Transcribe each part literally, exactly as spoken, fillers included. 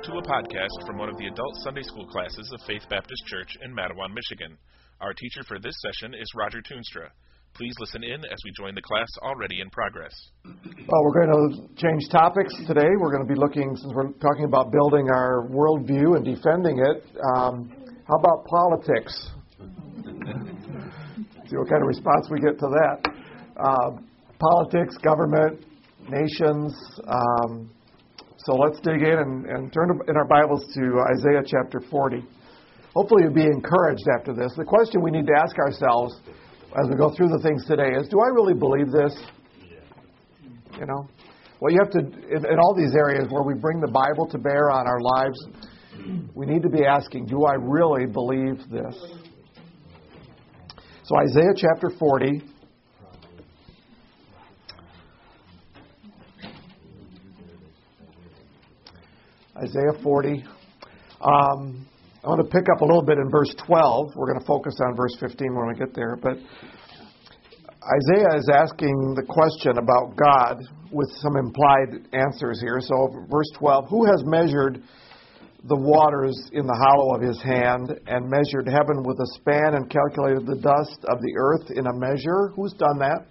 to a podcast from one of the adult Sunday school classes of Faith Baptist Church in Mattawan, Michigan. Our teacher for this session is Roger Toonstra. Please listen in as we join the class already in progress. Well, we're going to change topics today. We're going to be looking, since we're talking about building our worldview and defending it, um, how about politics? See what kind of response we get to that. Uh, politics, government, nations. Um, so let's dig in and, and turn in our Bibles to Isaiah chapter forty. Hopefully you'll be encouraged after this. The question we need to ask ourselves as we go through the things today is, do I really believe this? You know? Well, you have to, in, in all these areas where we bring the Bible to bear on our lives, we need to be asking, do I really believe this? So Isaiah chapter forty. Isaiah forty. Um, I want to pick up a little bit in verse twelve. We're going to focus on verse fifteen when we get there. But Isaiah is asking the question about God with some implied answers here. So verse twelve, who has measured the waters in the hollow of his hand and measured heaven with a span and calculated the dust of the earth in a measure? Who's done that?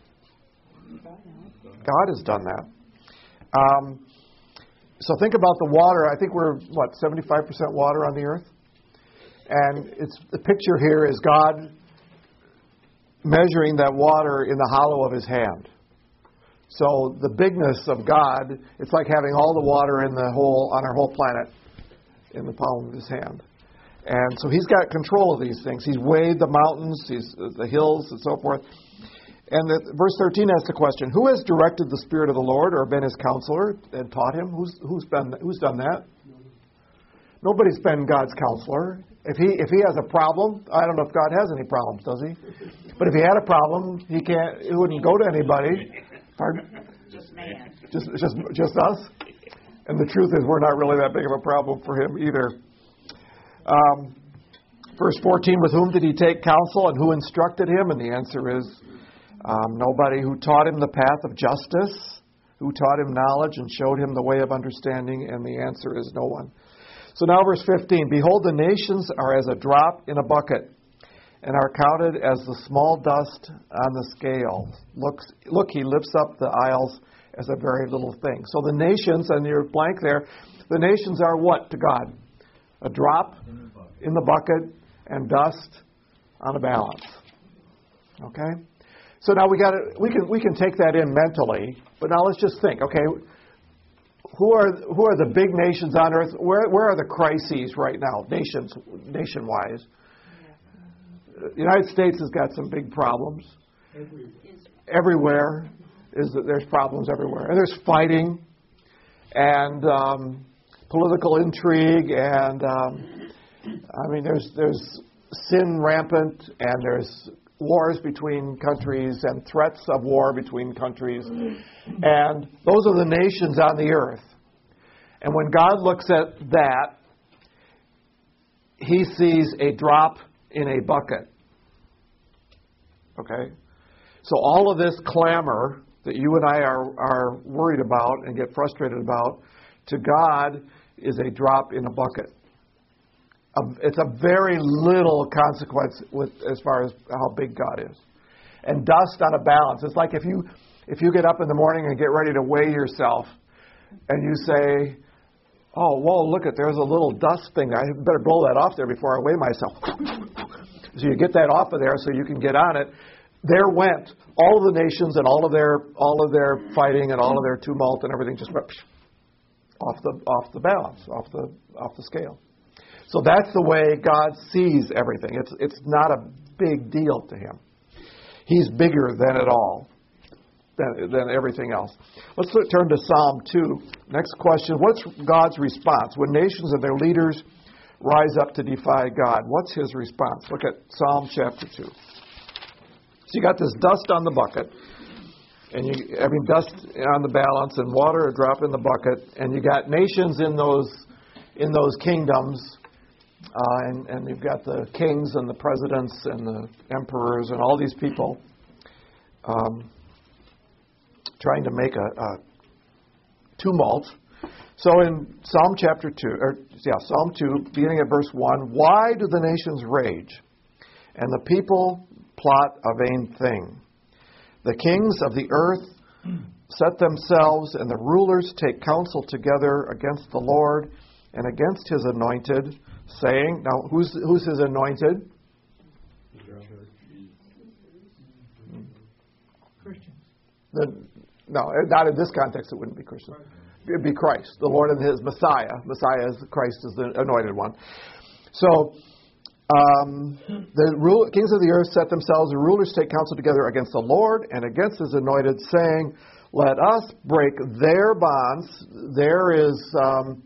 God has done that. Um, so think about the water. I think we're, what, seventy-five percent water on the earth? And it's the picture here is God measuring that water in the hollow of his hand. So the bigness of God, it's like having all the water in the whole on our whole planet in the palm of his hand. And so he's got control of these things. He's weighed the mountains, he's the hills, and so forth. And the, verse thirteen asks the question, who has directed the Spirit of the Lord or been his counselor and taught him? Who's who's been who's done that? Nobody's been God's counselor. If he if he has a problem, I don't know if God has any problems, does he? But if he had a problem, he can't. He wouldn't go to anybody. Pardon? Just man. Just just just us. And the truth is, we're not really that big of a problem for him either. Um, verse fourteen: with whom did he take counsel, and who instructed him? And the answer is um, nobody. Who taught him the path of justice? Who taught him knowledge and showed him the way of understanding? And the answer is no one. So now verse fifteen, behold, the nations are as a drop in a bucket, and are counted as the small dust on the scale. Looks, look, he lifts up the isles as a very little thing. So the nations, and you're blank there, the nations are what to God? A drop in the bucket and dust on a balance. Okay? So now we got we can we can take that in mentally, but now let's just think, okay, Who are who are the big nations on earth? Where where are the crises right now, nations nation-wise? The United States has got some big problems. Everywhere is that there's problems everywhere, and there's fighting, and um, political intrigue, and um, I mean there's there's sin rampant, and there's wars between countries and threats of war between countries. And those are the nations on the earth. And when God looks at that, he sees a drop in a bucket. Okay? So all of this clamor that you and I are, are worried about and get frustrated about, to God is a drop in a bucket. It's a very little consequence with as far as how big God is. And dust on a balance. It's like if you if you get up in the morning and get ready to weigh yourself, and you say, "Oh, whoa, look at there's a little dust thing. I better blow that off there before I weigh myself." So you get that off of there so you can get on it. There went all of the nations and all of their all of their fighting and all of their tumult and everything just went off the off the balance, off the off the scale. So that's the way God sees everything. It's it's not a big deal to him. He's bigger than it all, than, than everything else. Let's turn to Psalm two. Next question, what's God's response? When nations and their leaders rise up to defy God, what's his response? Look at Psalm chapter two. So you got this dust on the bucket, and you I mean dust on the balance and water a drop in the bucket, and you got nations in those in those kingdoms. Uh, and, and you've got the kings and the presidents and the emperors and all these people um, trying to make a, a tumult So in Psalm chapter two, or yeah, Psalm two, beginning at verse one, why do the nations rage, and the people plot a vain thing? The kings of the earth set themselves, and the rulers take counsel together against the Lord and against His anointed, saying, now who's who's His anointed? Christians. The, no, not in this context. It wouldn't be Christian. It'd be Christ, the Lord and His Messiah. Messiah is Christ is the anointed one. So um, the rule, kings of the earth set themselves, the rulers take counsel together against the Lord and against His anointed, saying, let us break their bonds. There is um,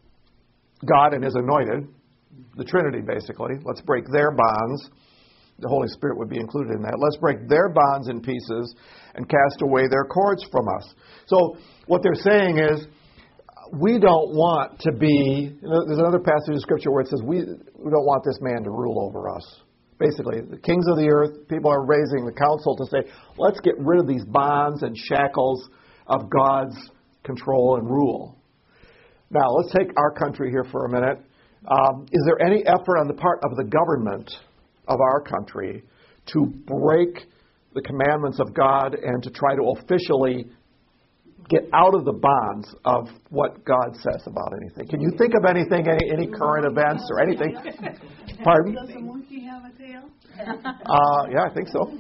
God and His anointed, the Trinity basically. Let's break their bonds. The Holy Spirit would be included in that. Let's break their bonds in pieces and cast away their cords from us. So what they're saying is, we don't want to be, there's another passage of Scripture where it says, we, we don't want this man to rule over us. Basically, the kings of the earth, people are raising the council to say, let's get rid of these bonds and shackles of God's control and rule. Now, let's take our country here for a minute. Um, is there any effort on the part of the government of our country to break the commandments of God and to try to officially get out of the bonds of what God says about anything? Can you think of anything, any, any current events or anything? Pardon? Does the monkey have a tail? Uh, yeah, I think so.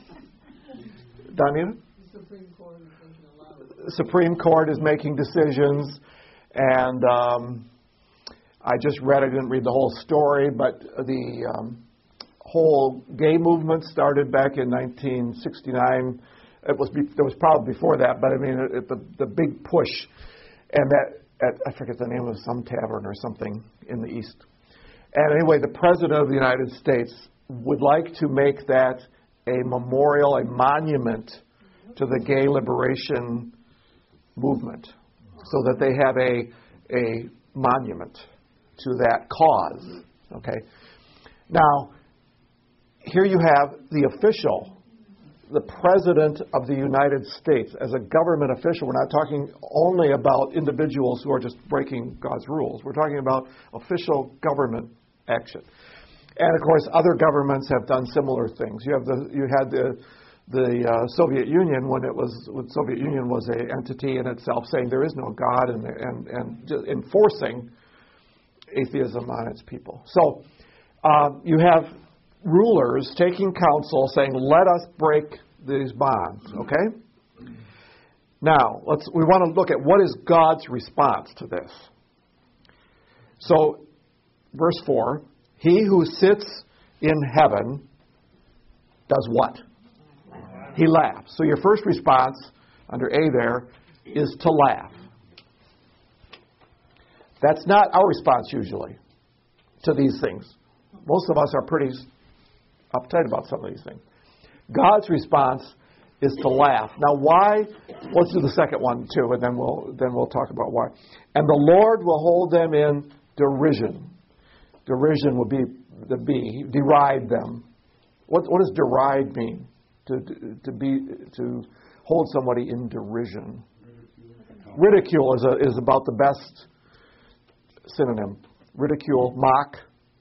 Donita? The Supreme Court is making a lot of The Supreme Court is making decisions, and um, I just read, I didn't read the whole story, but the um, whole gay movement started back in nineteen sixty-nine. It was be, there was probably before that, but I mean it, it, the the big push, and that at, I forget the name of some tavern or something in the East. And anyway, the President of the United States would like to make that a memorial, a monument to the gay liberation movement, so that they have a a monument to that cause. Okay. Now, here you have the official, the President of the United States, as a government official. We're not talking only about individuals who are just breaking God's rules. We're talking about official government action. And of course, other governments have done similar things. You have the you had the the uh, Soviet Union when it was when Soviet Union was an entity in itself, saying there is no God, and and and just enforcing atheism on its people. So um, you have rulers taking counsel, saying, "Let us break these bonds." Okay. Now let's we want to look at what is God's response to this. So, verse four. He who sits in heaven does what? He laughs. So your first response under A there is to laugh. That's not our response usually to these things. Most of us are pretty uptight about some of these things. God's response is to laugh. Now why? Let's do the second one too, and then we'll then we'll talk about why. And the Lord will hold them in derision. Derision would be the be deride them. What what does deride mean? To to be to hold somebody in derision. Ridicule is a, is about the best synonym. Ridicule, mock.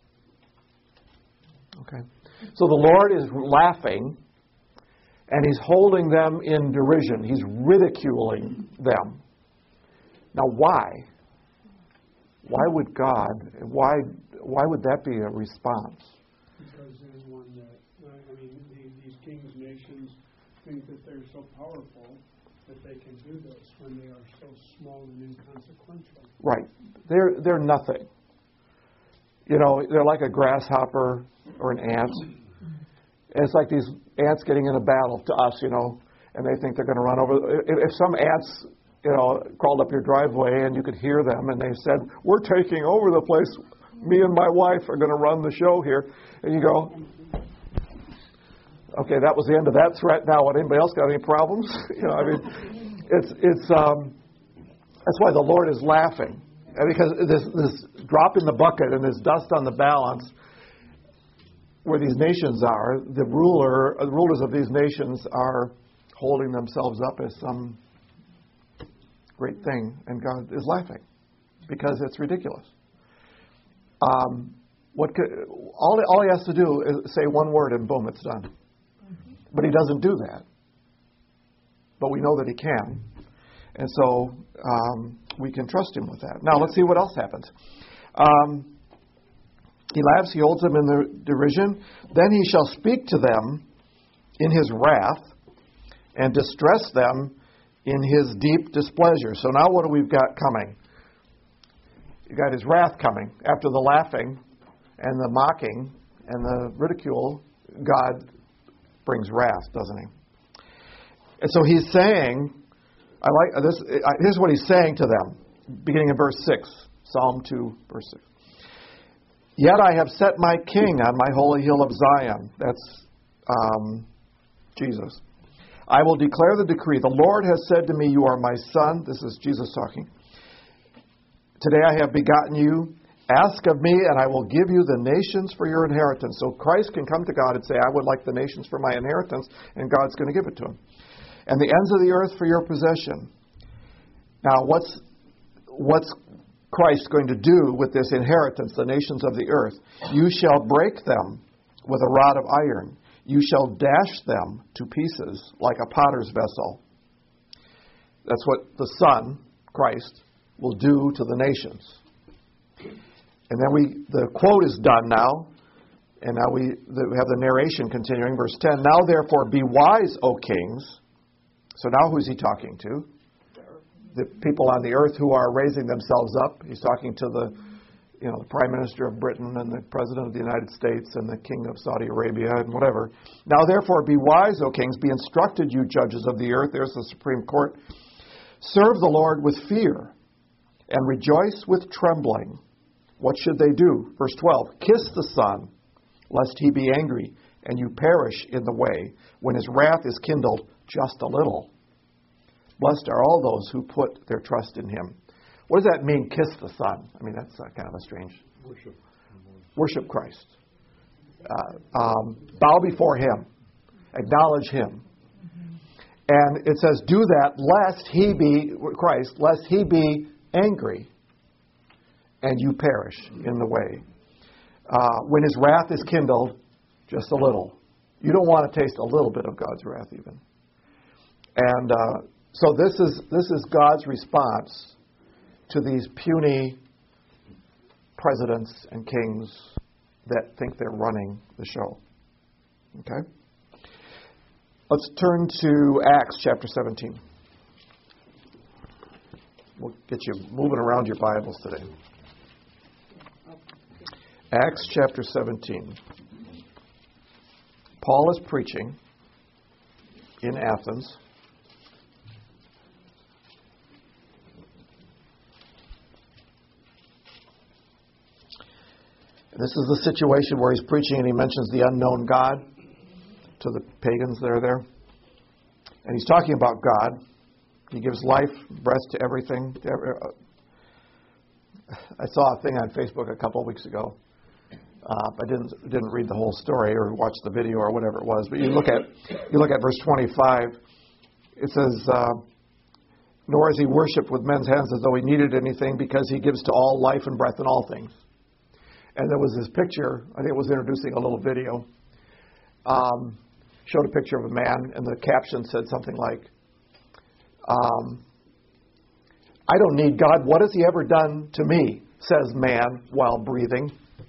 Okay. So the Lord is laughing, and He's holding them in derision. He's ridiculing them. Now, why? Why would God? Why? Why would that be a response? Because there's one that, I mean, these, these kings, nations think that they're so powerful that they can do this when they are so small and inconsequential. Right. They're they're nothing. You know, they're like a grasshopper or an ant. And it's like these ants getting in a battle to us, you know, and they think they're going to run over. If, if some ants, you know, crawled up your driveway and you could hear them and they said, "We're taking over the place. Me and my wife are going to run the show here," and you go, "Okay, that was the end of that threat. Now, what? Anybody else got any problems?" You know, I mean, it's it's um, that's why the Lord is laughing, and because this this drop in the bucket and this dust on the balance, where these nations are, the ruler, the rulers of these nations are holding themselves up as some great thing, and God is laughing. because it's ridiculous. Um, what could, all, all he has to do is say one word and boom, it's done. Mm-hmm. But he doesn't do that. But we know that he can. And so um, we can trust him with that. Now let's see what else happens. Um, he laughs, he holds them in the derision. Then he shall speak to them in his wrath and distress them in his deep displeasure. So now what do we've got coming? You've got his wrath coming. After the laughing and the mocking and the ridicule, God brings wrath, doesn't he? And so he's saying, I like this. Here's what he's saying to them, beginning in verse six, Psalm two, verse six. Yet I have set my king on my holy hill of Zion. That's um, Jesus. I will declare the decree. The Lord has said to me, you are my son. This is Jesus talking. Today I have begotten you. Ask of me, and I will give you the nations for your inheritance. So Christ can come to God and say, I would like the nations for my inheritance, and God's going to give it to him. And the ends of the earth for your possession. Now, what's what's Christ going to do with this inheritance, the nations of the earth? You shall break them with a rod of iron. You shall dash them to pieces like a potter's vessel. That's what the Son, Christ, will do to the nations. And then we, the quote is done now. And now we, we have the narration continuing. Verse ten, now therefore be wise, O kings. So now who's he talking to? The people on the earth who are raising themselves up. He's talking to the, you know, the Prime Minister of Britain and the President of the United States and the King of Saudi Arabia and whatever. Now therefore be wise, O kings. Be instructed, you judges of the earth. There's the Supreme Court. Serve the Lord with fear and rejoice with trembling. What should they do? Verse twelve, kiss the Son, lest he be angry, and you perish in the way, when his wrath is kindled just a little. Blessed are all those who put their trust in him. What does that mean, kiss the Son? I mean, that's uh, kind of a strange... Worship. Worship Christ. Uh, um, bow before him. Acknowledge him. And it says, do that lest he be, Christ, lest he be angry and you perish in the way. Uh, when his wrath is kindled, just a little. You don't want to taste a little bit of God's wrath even. And uh, so this is this is God's response to these puny presidents and kings that think they're running the show. Okay? Let's turn to Acts chapter seventeen. We'll get you moving around your Bibles today. Acts chapter seventeen. Paul is preaching in Athens. This is the situation where he's preaching and he mentions the unknown God to the pagans that are there. And he's talking about God. He gives life, breath to everything. To every, uh, I saw a thing on Facebook a couple of weeks ago. Uh, I didn't didn't read the whole story or watch the video or whatever it was. But you look at you look at verse twenty-five. It says, uh, "Nor is he worshipped with men's hands as though he needed anything, because he gives to all life and breath in all things." And there was this picture. I think it was introducing a little video. Um, showed a picture of a man, and the caption said something like, um, "I don't need God. What has he ever done to me?" says man while breathing.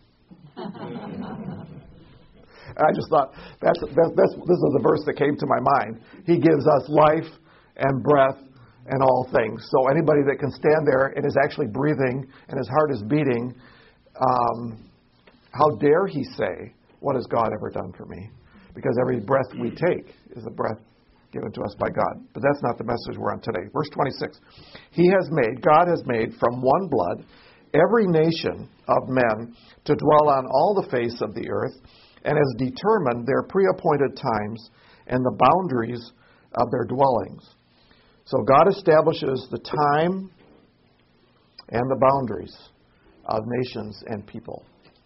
I just thought, that's, that's, that's, this is the verse that came to my mind. He gives us life and breath and all things. So anybody that can stand there and is actually breathing and his heart is beating, um, how dare he say, what has God ever done for me? Because every breath we take is a breath given to us by God. But that's not the message we're on today. Verse twenty-six. He has made, God has made from one blood every nation of men to dwell on all the face of the earth, and has determined their pre-appointed times and the boundaries of their dwellings. So God establishes the time and the boundaries of nations and people.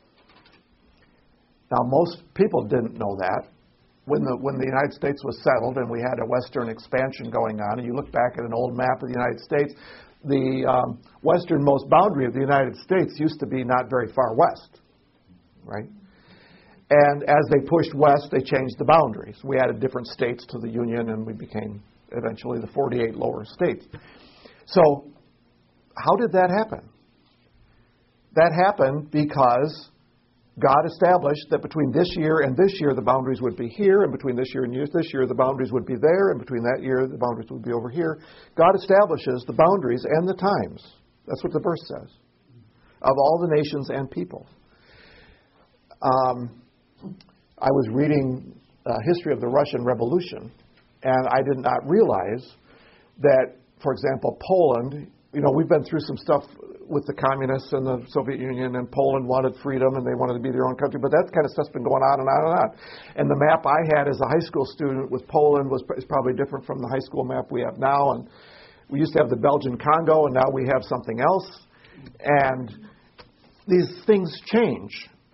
Now, most people didn't know that. When the when the United States was settled and we had a Western expansion going on, and you look back at an old map of the United States, the um, westernmost boundary of the United States used to be not very far west, right? And as they pushed west, they changed the boundaries. We added different states to the Union, and we became eventually the forty-eight lower states. So how did that happen? That happened because God established that between this year and this year, the boundaries would be here, and between this year and this year, the boundaries would be there, and between that year, the boundaries would be over here. God establishes the boundaries and the times. That's what the verse says. Of all the nations and people. Um, I was reading uh, history of the Russian Revolution, and I did not realize that, for example, Poland, you know, we've been through some stuff with the communists and the Soviet Union, and Poland wanted freedom and they wanted to be their own country, but that kind of stuff's been going on and on and on. And the map I had as a high school student with Poland was is probably different from the high school map we have now. And we used to have the Belgian Congo, and now we have something else. And these things change.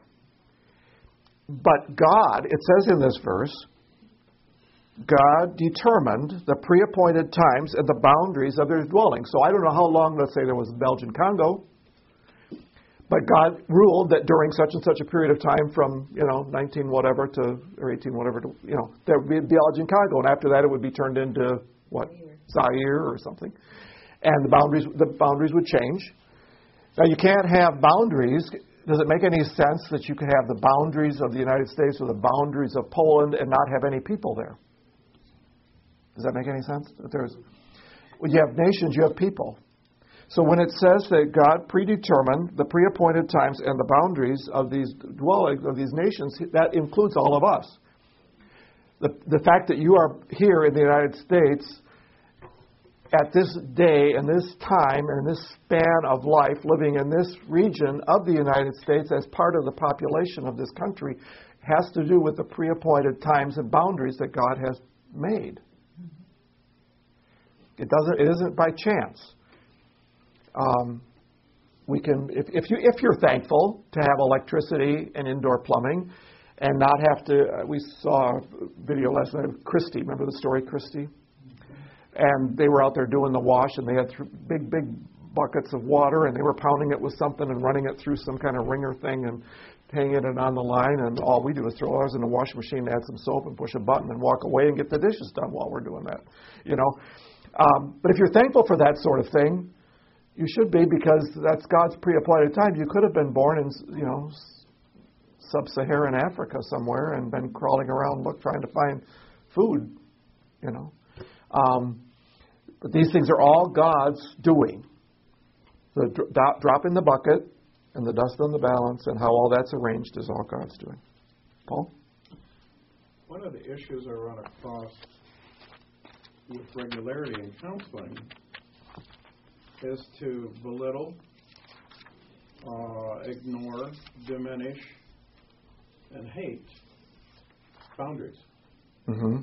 But God, it says in this verse, God determined the pre-appointed times and the boundaries of their dwelling. So I don't know how long, let's say there was Belgian Congo, but God ruled that during such and such a period of time from, you know, nineteen whatever to, or eighteen whatever to, you know, there would be Belgian Congo, and after that it would be turned into, what, Zaire or something. And the boundaries, the boundaries would change. Now you can't have boundaries. Does it make any sense that you could have the boundaries of the United States or the boundaries of Poland and not have any people there? Does that make any sense? If there's, when you have nations, you have people. So when it says that God predetermined the pre-appointed times and the boundaries of these dwellings, of these nations, that includes all of us. The, the fact that you are here in the United States at this day and this time and this span of life, living in this region of the United States as part of the population of this country, has to do with the pre-appointed times and boundaries that God has made. It doesn't. It isn't by chance. Um, we can, if, if you if you're thankful to have electricity and indoor plumbing, and not have to. Uh, we saw a video last night of Christy. Remember the story, Christy? And they were out there doing the wash, and they had th- big, big buckets of water, and they were pounding it with something and running it through some kind of wringer thing and hanging it on the line. And all we do is throw ours in the washing machine, add some soap, and push a button, and walk away and get the dishes done while we're doing that. You know. Um, but if you're thankful for that sort of thing, you should be, because that's God's pre-appointed time. You could have been born in, you know, sub-Saharan Africa somewhere and been crawling around look, trying to find food, you know. Um, but these things are all God's doing. The dro- drop in the bucket and the dust on the balance and how all that's arranged is all God's doing. Paul? One of the issues I run across with regularity in counseling is to belittle, uh, ignore, diminish, and hate boundaries. Mm-hmm.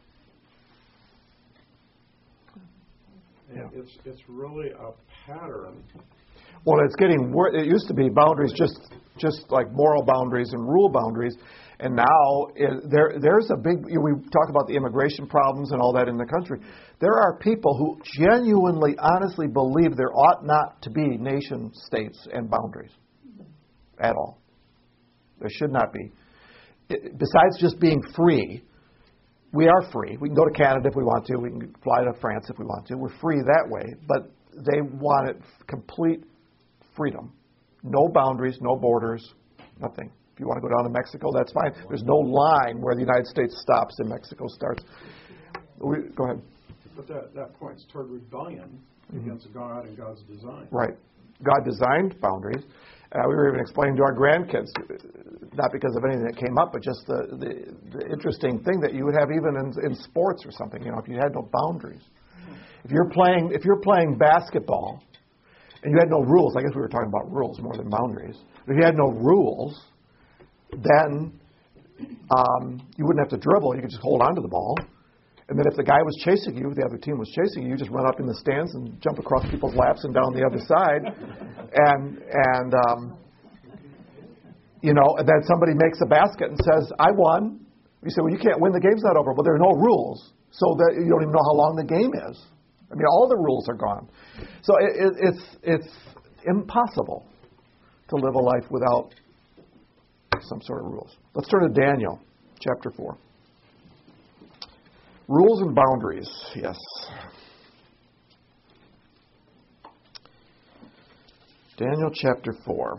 And yeah. it's it's really a pattern. Well, it's getting worse. It used to be boundaries, just just like moral boundaries and rule boundaries. And now it, there there's a big, you know, we talk about the immigration problems and all that in the country. There are people who genuinely, honestly believe there ought not to be nation states and boundaries at all. There should not be. It, besides just being free, we are free. We can go to Canada if we want to. We can fly to France if we want to. We're free that way. But they want it complete freedom. No boundaries, no borders, nothing. If you want to go down to Mexico, that's fine. There's no line where the United States stops and Mexico starts. We, go ahead. But that, that points toward rebellion mm-hmm. against God and God's design. Right. God designed boundaries. Uh, we were even explaining to our grandkids, not because of anything that came up, but just the, the, the interesting thing that you would have even in, in sports or something, you know, if you had no boundaries. If you're playing, if you're playing basketball and you had no rules, I guess we were talking about rules more than boundaries. If you had no rules, then um, you wouldn't have to dribble. You could just hold on to the ball. And then if the guy was chasing you, the other team was chasing you, you just run up in the stands and jump across people's laps and down the other side. And, and um, you know, and then somebody makes a basket and says, I won. You say, well, you can't win. The game's not over. Well, there are no rules. So that you don't even know how long the game is. I mean, all the rules are gone. So it, it, it's it's impossible to live a life without some sort of rules. Let's turn to Daniel, chapter four. Rules and boundaries, yes. Daniel chapter four.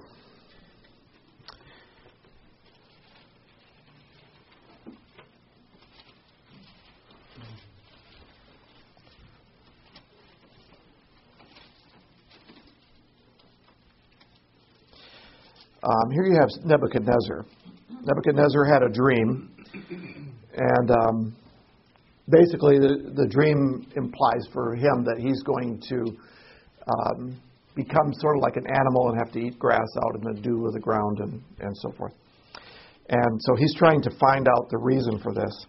Um, here you have Nebuchadnezzar. Nebuchadnezzar had a dream, and um, basically the, the dream implies for him that he's going to um, become sort of like an animal and have to eat grass out in the dew of the ground and, and so forth. And so he's trying to find out the reason for this.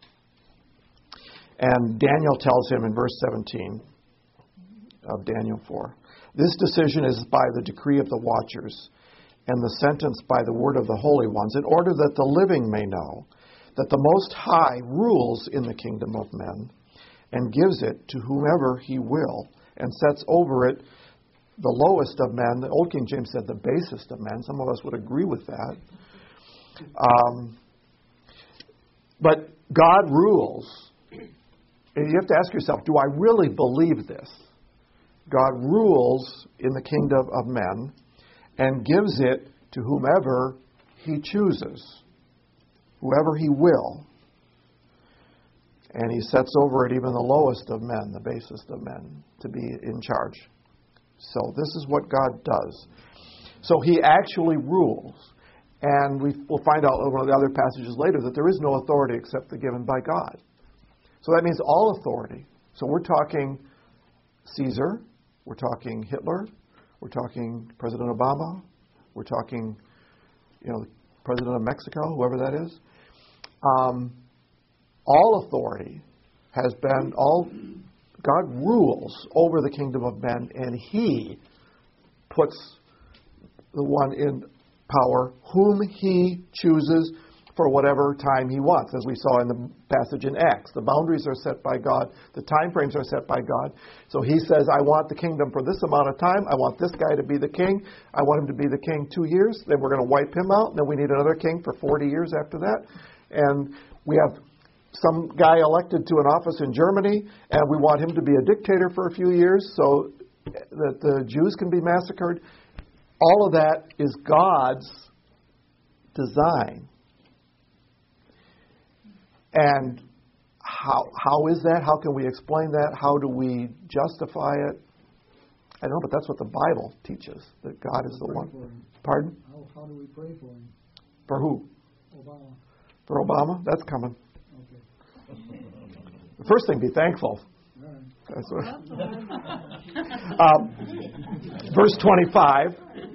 And Daniel tells him in verse seventeen of Daniel four, "This decision is by the decree of the watchers, and the sentence by the word of the holy ones, in order that the living may know that the Most High rules in the kingdom of men, and gives it to whomever he will, and sets over it the lowest of men." The Old King James said the basest of men. Some of us would agree with that. Um, but God rules. And you have to ask yourself, do I really believe this? God rules in the kingdom of men and gives it to whomever he chooses, whoever he will. And he sets over it even the lowest of men, the basest of men, to be in charge. So this is what God does. So he actually rules. And we will find out in one of the other passages later that there is no authority except the given by God. So that means all authority. So we're talking Caesar, we're talking Hitler, we're talking President Obama, we're talking, you know, President of Mexico, whoever that is. Um, all authority has been, all God rules over the kingdom of men, and he puts the one in power whom he chooses for whatever time he wants, as we saw in the passage in Acts. The boundaries are set by God. The time frames are set by God. So he says, I want the kingdom for this amount of time. I want this guy to be the king. I want him to be the king two years. Then we're going to wipe him out. Then we need another king for forty years after that. And we have some guy elected to an office in Germany, and we want him to be a dictator for a few years so that the Jews can be massacred. All of that is God's design. And how how is that? How can we explain that? How do we justify it? I don't know, but that's what the Bible teaches, that God is the Pray one. for him. Pardon? How, how do we pray for him? For who? Obama. For Obama? That's coming. Okay. The first thing, be thankful. All right. That's what. um, verse twenty-five.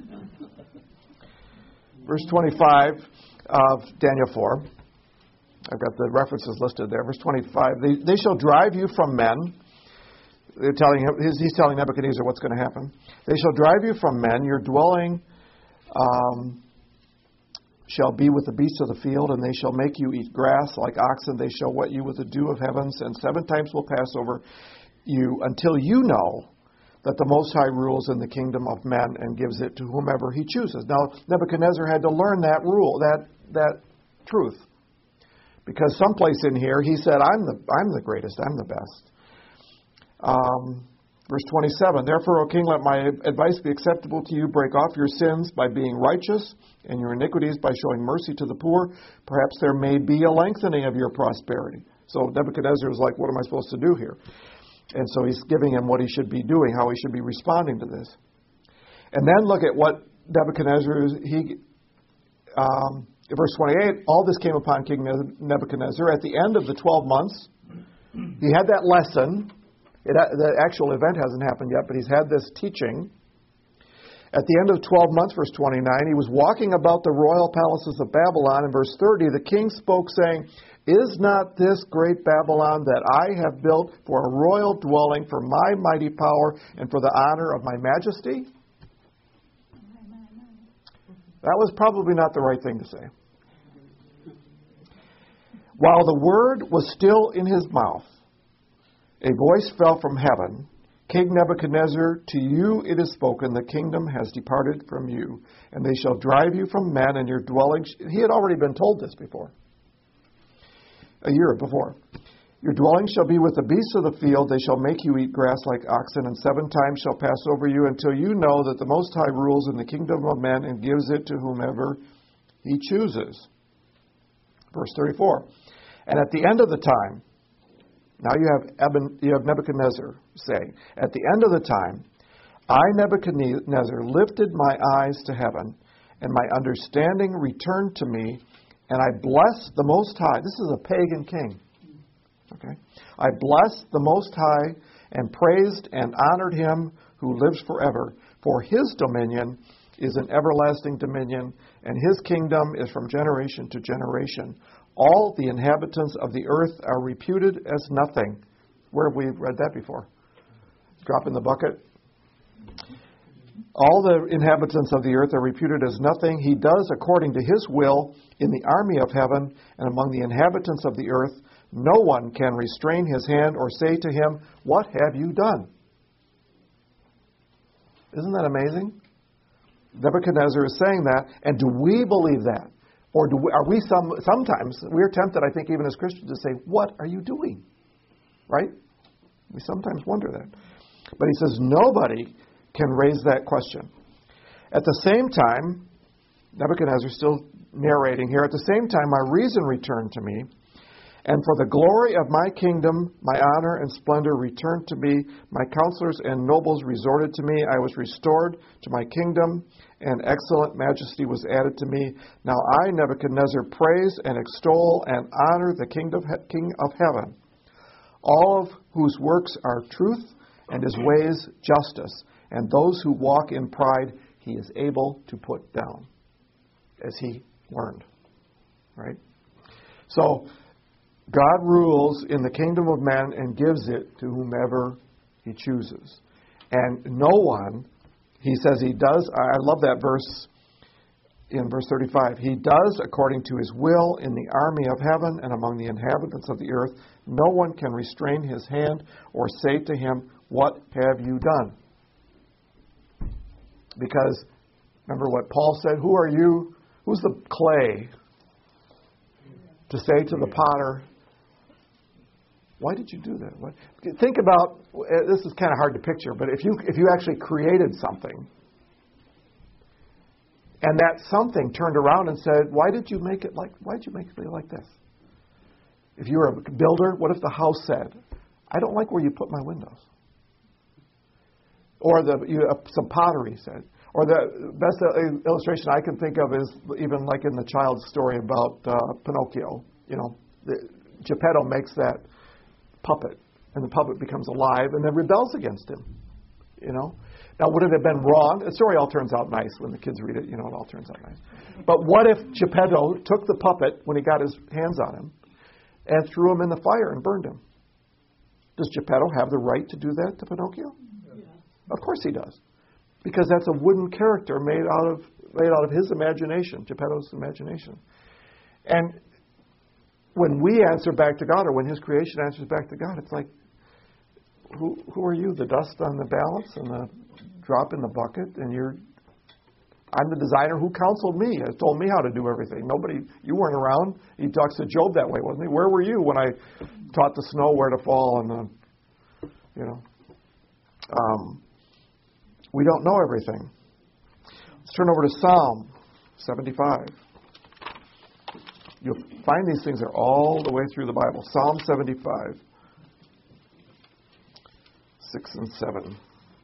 Verse twenty-five of Daniel four. I've got the references listed there. Verse twenty-five. They, they shall drive you from men. They're telling him, he's, he's telling Nebuchadnezzar what's going to happen. They shall drive you from men. Your dwelling um, shall be with the beasts of the field, and they shall make you eat grass like oxen. They shall wet you with the dew of heavens, and seven times will pass over you until you know that the Most High rules in the kingdom of men and gives it to whomever he chooses. Now, Nebuchadnezzar had to learn that rule, that that truth. Because someplace in here he said, I'm the I'm the greatest, I'm the best. Um, verse twenty-seven, therefore, O king, let my advice be acceptable to you. Break off your sins by being righteous, and your iniquities by showing mercy to the poor. Perhaps there may be a lengthening of your prosperity. So Nebuchadnezzar was like, what am I supposed to do here? And so he's giving him what he should be doing, how he should be responding to this. And then look at what Nebuchadnezzar, he... Um, Verse twenty-eight, all this came upon King Nebuchadnezzar at the end of the twelve months. He had that lesson. It, the actual event hasn't happened yet, but he's had this teaching. At the end of twelve months, verse twenty-nine, he was walking about the royal palaces of Babylon. In verse thirty, the king spoke, saying, Is not this great Babylon that I have built for a royal dwelling, for my mighty power, and for the honor of my majesty? That was probably not the right thing to say. While the word was still in his mouth, A voice fell from heaven. King Nebuchadnezzar, to you it is spoken, the kingdom has departed from you, and they shall drive you from men, and your dwellings. He had already been told this before, a year before. Your dwelling shall be with the beasts of the field. They shall make you eat grass like oxen, and seven times shall pass over you until you know that the Most High rules in the kingdom of men and gives it to whomever he chooses. Verse thirty-four. And at the end of the time, now you have, Eben, you have Nebuchadnezzar saying, at the end of the time, I, Nebuchadnezzar, lifted my eyes to heaven, and my understanding returned to me, and I blessed the Most High. This is a pagan king. Okay, I blessed the Most High and praised and honored him who lives forever. For his dominion is an everlasting dominion, and his kingdom is from generation to generation. All the inhabitants of the earth are reputed as nothing. Where have we read that before? Drop in the bucket. All the inhabitants of the earth are reputed as nothing. He does according to his will in the army of heaven and among the inhabitants of the earth. No one can restrain his hand or say to him, what have you done? Isn't that amazing? Nebuchadnezzar is saying that, and do we believe that? Or do we, are we some, sometimes, we're tempted, I think, even as Christians, to say, what are you doing? Right? We sometimes wonder that. But he says, nobody can raise that question. At the same time, Nebuchadnezzar still narrating here, at the same time, my reason returned to me, and for the glory of my kingdom, my honor and splendor returned to me. My counselors and nobles resorted to me. I was restored to my kingdom, and excellent majesty was added to me. Now I, Nebuchadnezzar, praise and extol and honor the King of, King of heaven, all of whose works are truth and his ways justice, and those who walk in pride he is able to put down, as he learned. Right? So, God rules in the kingdom of man and gives it to whomever he chooses. And no one, he says he does, I love that verse in verse thirty-five, he does according to his will in the army of heaven and among the inhabitants of the earth. No one can restrain his hand or say to him, what have you done? Because, remember what Paul said, who are you, who's the clay to say to the potter, why did you do that? What? Think about, this is kind of hard to picture, but if you if you actually created something, and that something turned around and said, why did you make it like, why did you make it like this? If you were a builder, what if the house said, I don't like where you put my windows? Or the you, uh, some pottery said. Or the best illustration I can think of is even like in the child's story about uh, Pinocchio. You know, the, Geppetto makes that puppet, and the puppet becomes alive and then rebels against him. You know? Now, would it have been wrong? The story all turns out nice when the kids read it. You know, it all turns out nice. But what if Geppetto took the puppet when he got his hands on him and threw him in the fire and burned him? Does Geppetto have the right to do that to Pinocchio? Yeah. Of course he does. Because that's a wooden character made out of made out of his imagination, Geppetto's imagination. And when we answer back to God, or when his creation answers back to God, it's like, who who are you? The dust on the balance and the drop in the bucket, and you're I'm the designer who counseled me, has told me how to do everything. Nobody, you weren't around. He talks to Job that way, wasn't he? Where were you when I taught the snow where to fall and the, you know? Um, we don't know everything. Let's turn over to Psalm seventy-five. You'll find these things are all the way through the Bible. Psalm seventy-five, six and seven.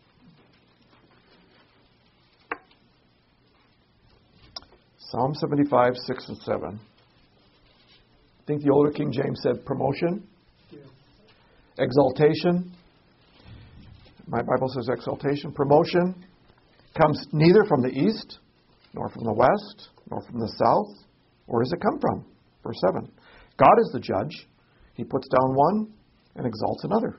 Psalm seventy-five, six and seven. I think the older King James said promotion, yeah. Exaltation. My Bible says exaltation. Promotion comes neither from the east, nor from the west, nor from the south. Where does it come from? Verse seven. God is the judge. He puts down one and exalts another.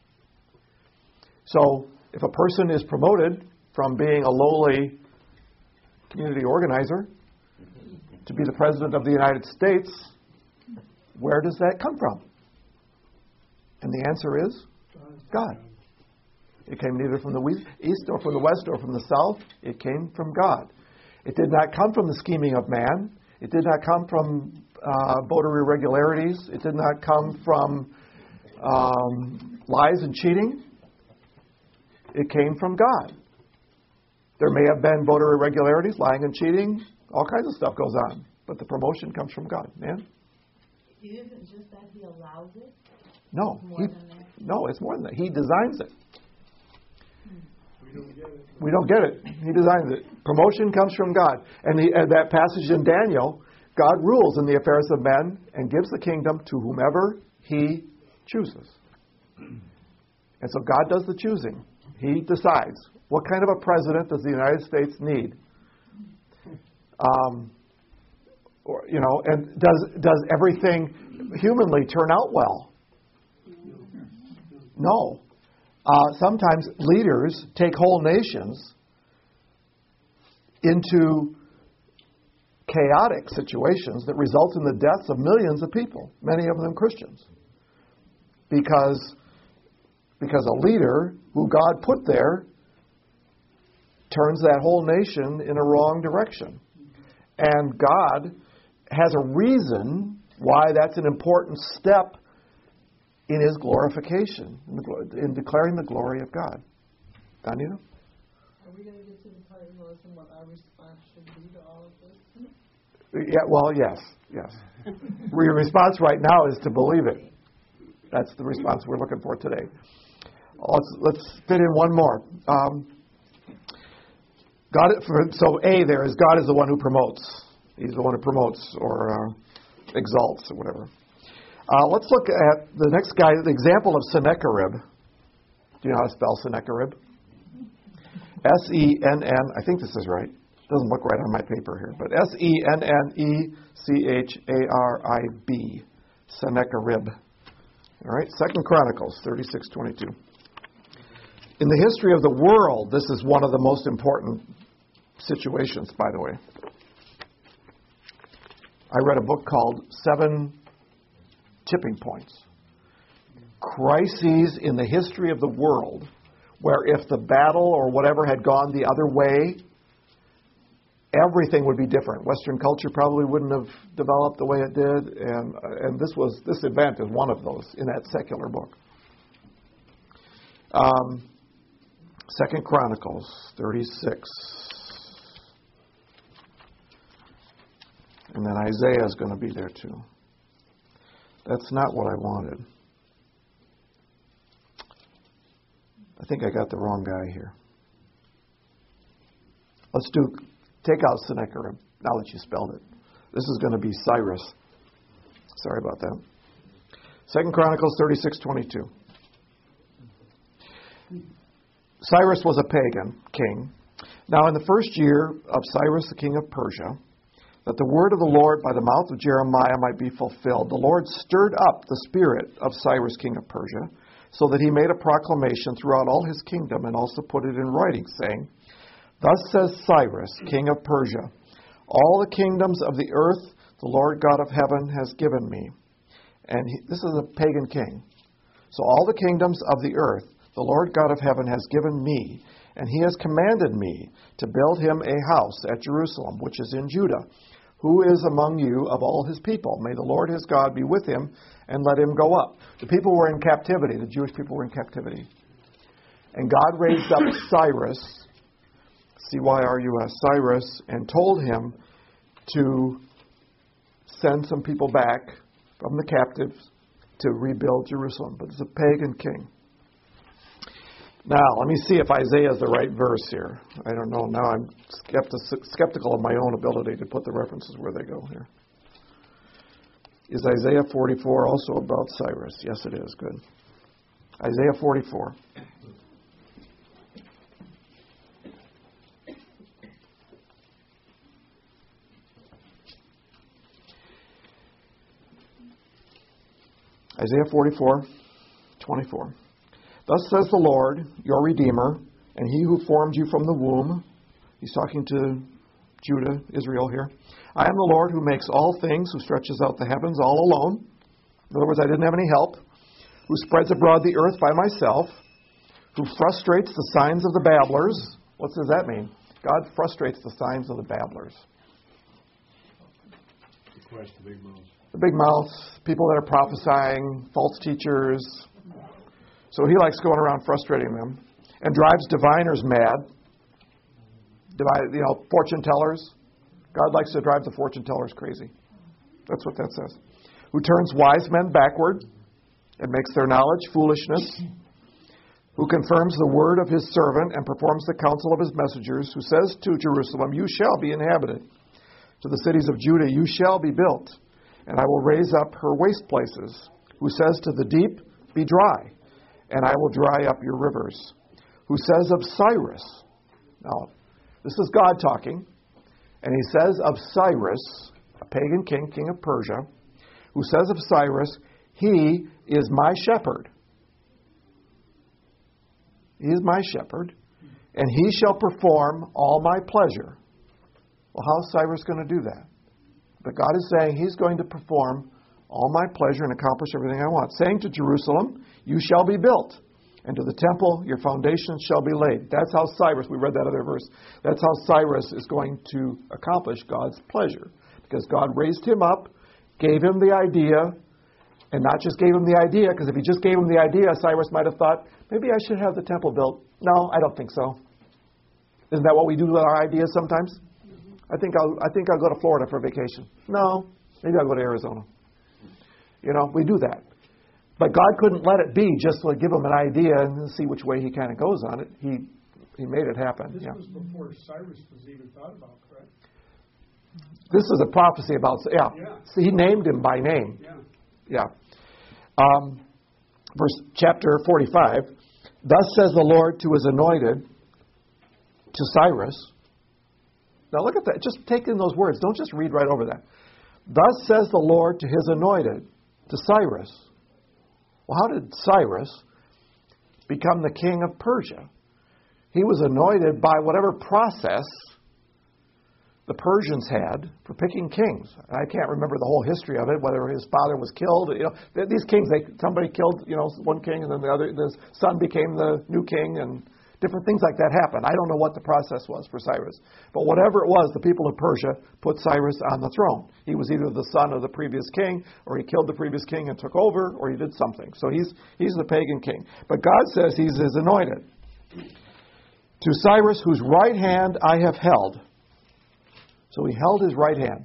So, if a person is promoted from being a lowly community organizer to be the President of the United States, where does that come from? And the answer is God. It came neither from the east or from the west or from the south. It came from God. It did not come from the scheming of man. It did not come from uh, voter irregularities. It did not come from um, lies and cheating. It came from God. There may have been voter irregularities, lying and cheating. All kinds of stuff goes on. But the promotion comes from God. Man? It isn't just that He allows it? No. It's more He, than that? no, it's more than that. He designs it. We don't get it. We don't get it. He designs it. Promotion comes from God. And, the, and that passage in Daniel, God rules in the affairs of men and gives the kingdom to whomever He chooses. And so God does the choosing. He decides. What kind of a president does the United States need? Um, or, you know, and does does everything humanly turn out well? No. Uh, sometimes leaders take whole nations into chaotic situations that result in the deaths of millions of people, many of them Christians, because because a leader who God put there turns that whole nation in a wrong direction. And God has a reason why that's an important step in His glorification, in, the, in declaring the glory of God. Danita? Are we going to get to the part of the lesson what our response should be to all of this? Yeah, well, yes, yes. Your response right now is to believe it. That's the response we're looking for today. Let's, let's fit in one more. Um, God, for, so A there is God is the one who promotes. He's the one who promotes or uh, exalts or whatever. Uh, let's look at the next guy, the example of Sennacherib. Do you know how to spell Sennacherib? S E N N, I think this is right. Doesn't look right on my paper here, but S E N N E C H A R I B, Sennacherib. All right, Second Chronicles thirty-six twenty-two. In the history of the world, this is one of the most important situations, by the way. I read a book called Seven Tipping Points. Crises in the history of the world, where if the battle or whatever had gone the other way, everything would be different. Western culture probably wouldn't have developed the way it did, and and this was this event is one of those in that secular book. Um, Second Chronicles thirty-six, and then Isaiah is going to be there too. That's not what I wanted. I think I got the wrong guy here. Let's do. Take out Sennacherib, now that you spelled it. This is going to be Cyrus. Sorry about that. Second Chronicles thirty-six twenty-two. Cyrus was a pagan king. Now in the first year of Cyrus the king of Persia, that the word of the Lord by the mouth of Jeremiah might be fulfilled, the Lord stirred up the spirit of Cyrus king of Persia, so that he made a proclamation throughout all his kingdom and also put it in writing, saying, Thus says Cyrus, king of Persia, all the kingdoms of the earth the Lord God of heaven has given me. And he, this is a pagan king. So all the kingdoms of the earth the Lord God of heaven has given me, and he has commanded me to build him a house at Jerusalem, which is in Judah. Who is among you of all his people? May the Lord his God be with him, and let him go up. The people were in captivity. The Jewish people were in captivity. And God raised up Cyrus, C Y R U S, Cyrus, and told him to send some people back from the captives to rebuild Jerusalem. But it's a pagan king. Now, let me see if Isaiah is the right verse here. I don't know. Now I'm skeptic- skeptical of my own ability to put the references where they go here. Is Isaiah forty-four also about Cyrus? Yes, it is. Good. Isaiah forty-four. Isaiah forty-four, twenty-four. Thus says the Lord, your Redeemer, and he who formed you from the womb. He's talking to Judah, Israel here. I am the Lord who makes all things, who stretches out the heavens all alone. In other words, I didn't have any help. who spreads abroad the earth by myself, who frustrates the signs of the babblers. What does that mean? God frustrates the signs of the babblers. The big mouths. The big mouths, people that are prophesying, false teachers. So he likes going around frustrating them. And drives diviners mad. Divine, you know, fortune tellers. God likes to drive the fortune tellers crazy. That's what that says. Who turns wise men backward and makes their knowledge foolishness. Who confirms the word of his servant and performs the counsel of his messengers. Who says to Jerusalem, you shall be inhabited. To the cities of Judah, you shall be built. And I will raise up her waste places. Who says to the deep, be dry. And I will dry up your rivers. Who says of Cyrus. Now, this is God talking. And he says of Cyrus, a pagan king, king of Persia, who says of Cyrus, he is my shepherd. He is my shepherd, and he shall perform all my pleasure. Well, how is Cyrus going to do that? But God is saying he's going to perform all my pleasure and accomplish everything I want. Saying to Jerusalem, you shall be built, and to the temple your foundations shall be laid. That's how Cyrus, we read that other verse, that's how Cyrus is going to accomplish God's pleasure. Because God raised him up, gave him the idea, and not just gave him the idea, because if he just gave him the idea, Cyrus might have thought, maybe I should have the temple built. No, I don't think so. Isn't that what we do with our ideas sometimes? I think I'll I think I'll go to Florida for vacation. No, maybe I'll go to Arizona. You know, we do that. But God couldn't let it be just to give him an idea and see which way he kind of goes on it. He he made it happen. This yeah. was before Cyrus was even thought about, correct? This is a prophecy about, yeah. Yeah. See, he named him by name. Yeah. Yeah. Um, verse chapter forty-five. Thus says the Lord to his anointed, to Cyrus. Now look at that. Just take in those words. Don't just read right over that. Thus says the Lord to his anointed, to Cyrus. Well, how did Cyrus become the king of Persia? He was anointed by whatever process the Persians had for picking kings. I can't remember the whole history of it, whether his father was killed. You know, these kings, they, somebody killed, you know, one king, and then the other, the son became the new king, and different things like that happened. I don't know what the process was for Cyrus. But whatever it was, the people of Persia put Cyrus on the throne. He was either the son of the previous king, or he killed the previous king and took over, or he did something. So he's he's the pagan king. But God says he's his anointed. To Cyrus, whose right hand I have held. So he held his right hand.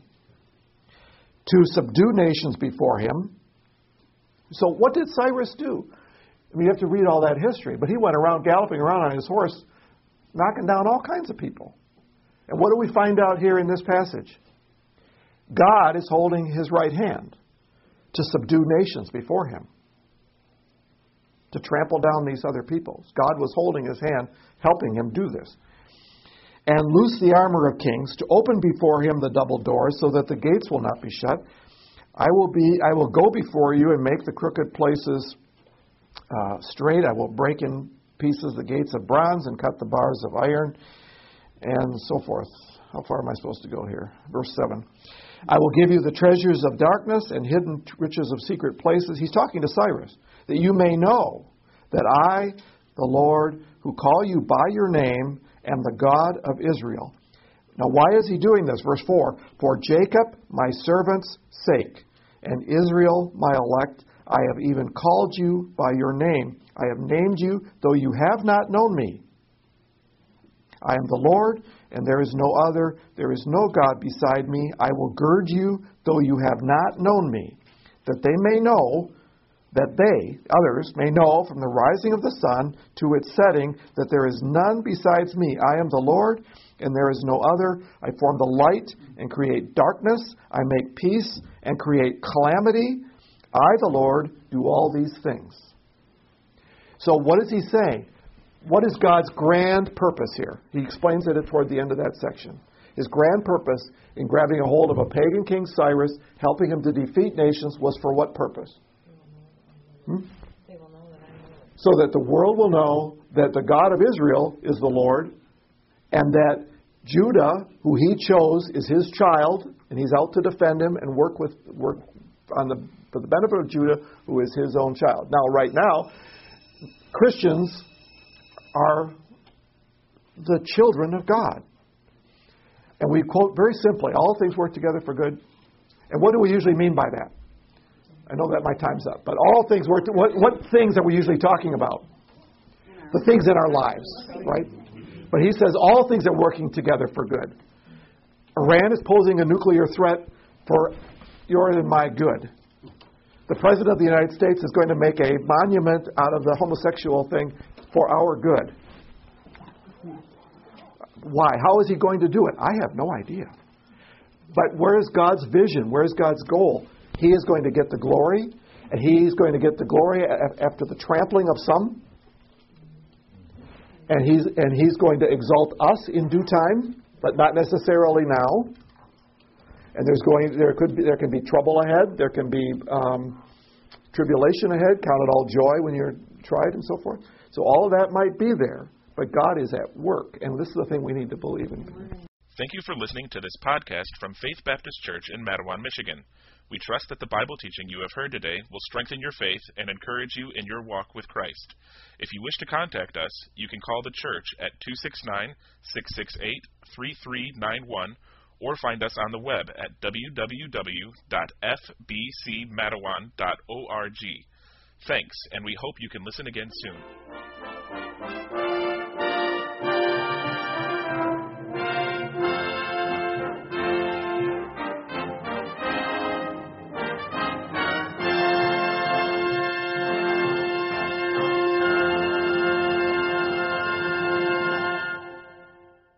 To subdue nations before him. So what did Cyrus do? I mean, you have to read all that history. But he went around galloping around on his horse, knocking down all kinds of people. And what do we find out here in this passage? God is holding his right hand to subdue nations before him, to trample down these other peoples. God was holding his hand, helping him do this. And loose the armor of kings, to open before him the double doors, so that the gates will not be shut. I will be, I will go before you and make the crooked places Uh, straight. I will break in pieces the gates of bronze and cut the bars of iron, and so forth. How far am I supposed to go here? Verse seven. I will give you the treasures of darkness and hidden riches of secret places. He's talking to Cyrus. That you may know that I, the Lord, who call you by your name, am the God of Israel. Now why is he doing this? Verse four. For Jacob, my servant's sake, and Israel, my elect, I have even called you by your name. I have named you, though you have not known me. I am the Lord, and there is no other. There is no God beside me. I will gird you, though you have not known me, that they may know, that they, others, may know from the rising of the sun to its setting, that there is none besides me. I am the Lord, and there is no other. I form the light and create darkness. I make peace and create calamity. I, the Lord, do all these things. So what is he saying? What is God's grand purpose here? He explains it toward the end of that section. His grand purpose in grabbing a hold of a pagan king, Cyrus, helping him to defeat nations, was for what purpose? Hmm? So that the world will know that the God of Israel is the Lord, and that Judah, who he chose, is his child, and he's out to defend him and work with work on the for the benefit of Judah, who is his own child. Now, right now, Christians are the children of God. And we quote very simply, all things work together for good. And what do we usually mean by that? I know that my time's up, but all things work, to, what, what things are we usually talking about? The things in our lives, right? But he says all things are working together for good. Iran is posing a nuclear threat for your and my good. The President of the United States is going to make a monument out of the homosexual thing for our good. Why? How is he going to do it? I have no idea. But where is God's vision? Where is God's goal? He is going to get the glory, and he's going to get the glory after the trampling of some. And he's and he's going to exalt us in due time, but not necessarily now. And there's going there could be there can be trouble ahead. There can be um, tribulation ahead. Count it all joy when you're tried and so forth. So all of that might be there, but God is at work, and this is the thing we need to believe in. Thank you for listening to this podcast from Faith Baptist Church in Mattawan, Michigan. We trust that the Bible teaching you have heard today will strengthen your faith and encourage you in your walk with Christ. If you wish to contact us, you can call the church at two six nine, six six eight, three three nine one or find us on the web at w w w dot f b c mattawan dot org. Thanks, and we hope you can listen again soon.